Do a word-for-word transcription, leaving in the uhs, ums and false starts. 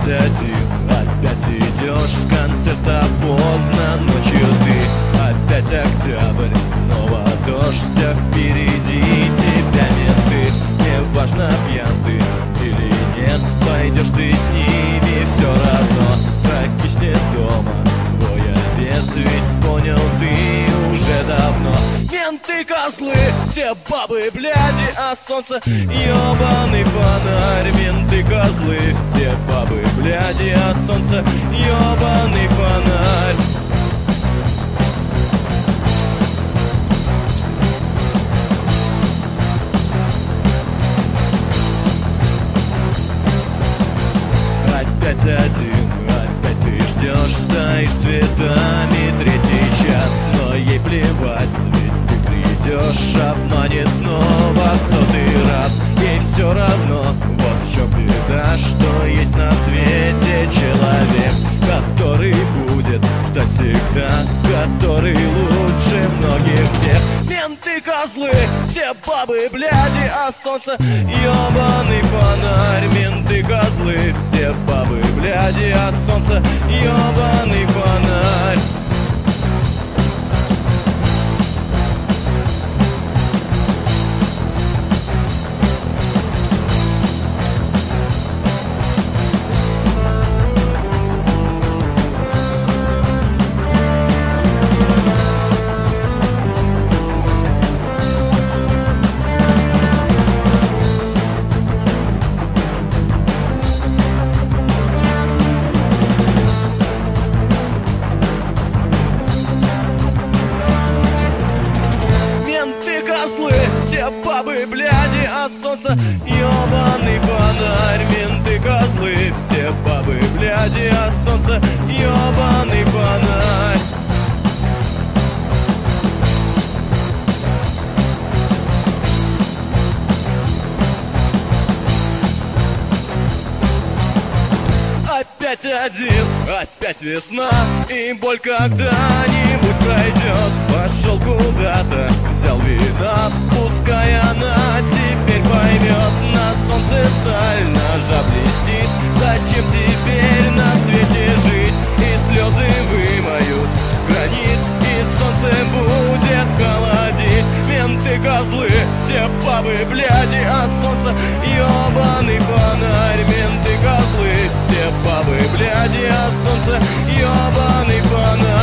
один, опять идешь с концерта поздно ночью ты. Опять октябрь, снова дождь, а впереди тебя менты. Неважно, пьян ты или нет, пойдешь ты с ними все равно. Прокиснет дома твой обед, ведь понял ты уже давно. Менты козлы, все бабы бляди, а солнце ёбаный фонарь. Менты козлы, все бабы бляди, а солнце ёбаный фонарь. Опять один, опять ты ждешь, стоишь цветами третий час. Но ей плевать, ведь ты придешь, обманет снова в сотый раз. Ей все равно, вот в чем беда, что есть на свете человек, который будет ждать всегда, который лучше многих тех. Менты козлы, все бабы бляди, а солнце ёбаный фонарь. Менты козлы, все бабы бляди, а солнце ёбаный фонарь. Все бабы бляди, а солнце ёбаный фонарь. Менты козлы, все бабы бляди, а солнце ёбаный фонарь. Опять один, опять весна, и боль когда-нибудь пройдет. Пошел куда-то, взял вина, пускай она теперь поймет. На солнце сталь ножа блестит, зачем теперь на свете жить? И слезы вымоют гранит, и солнце будет холодить. Менты козлы, все бабы бляди, а солнце ёбаный фонарь. Менты козлы, все бабы бляди, а солнце ёбаный фонарь.